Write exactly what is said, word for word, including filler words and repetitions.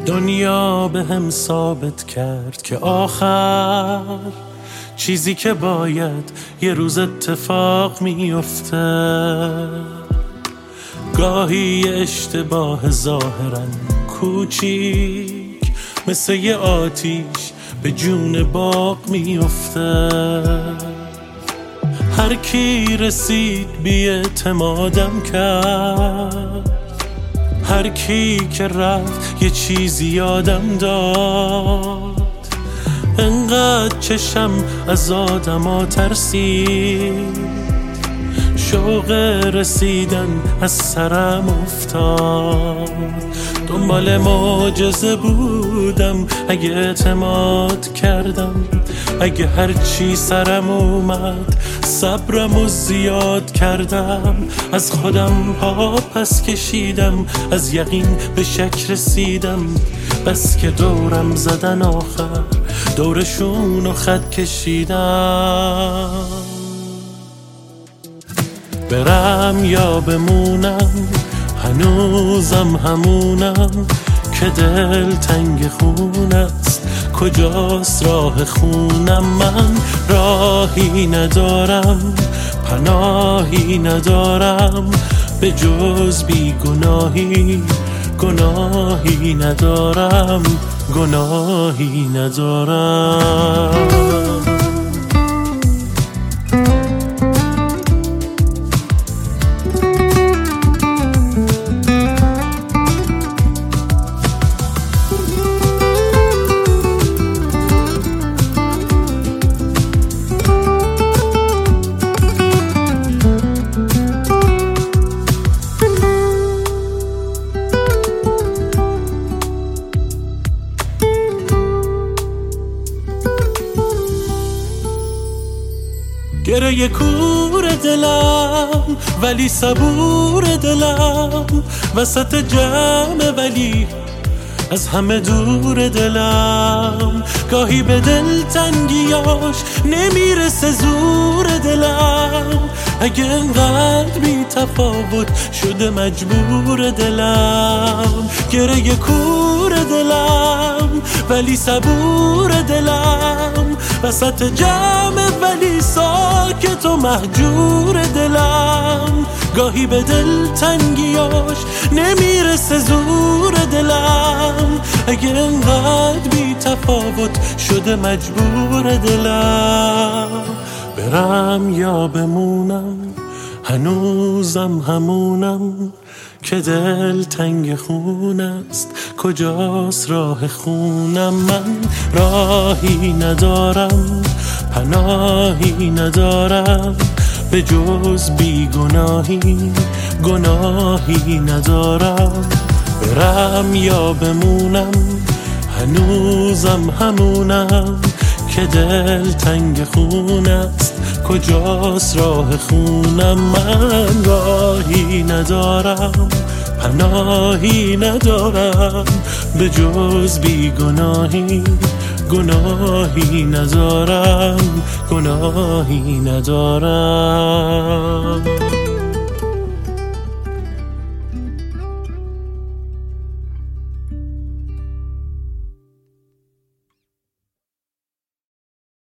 دنیا به هم ثابت کرد که آخر چیزی که باید یه روز اتفاق میفته. گاهی اشتباه ظاهرا کوچیک مثل یه آتیش به جون باغ میفته. هر کی رسید بی اعتمادم کرد، هر کی که رفت یه چیزی یادم داد. انقدر چشم از آدما ترسید، شوق رسیدن از سرم افتاد. دنبال معجزه بودم، اگه اعتماد کردم، اگه هرچی سرم اومد صبرمو زیاد کردم. از خودم پا پس کشیدم، از یقین به شک رسیدم. بس که دورم زدن آخر دورشونو خط کشیدم. برم یا بمونم هنوزم همونم که دل تنگ خون است. کجاست راه خونم؟ من راهی ندارم، پناهی ندارم به جز بی گناهی. گناهی ندارم، گناهی ندارم. گره کور دلم ولی صبور دلم، وسط جمع ولی از همه دور دلم. گاهی به دل تنگیاش نمیرسه زور دلم، اگه انقدر بی تفاوت شده مجبور دلم. گره کور دلم ولی صبور دلم، وسط جمع ولی ساکت و مهجور دلم. گاهی به دل تنگیاش نمیرسه زور دلم، اگه انقدر بی تفاوت شده مجبور دلم. برم یا بمونم هنوزم همونم که دل تنگ خون است. کجاست راه خونم؟ من راهی ندارم، پناهی ندارم به جز بی گناهی. گناهی ندارم. برم یا بمونم هنوزم همونم که دل تنگ خون است. کجاست راه خونم؟ من راهی ندارم، پناهی ندارم به جز بی گناهی. گناهی ندارم، گناهی ندارم.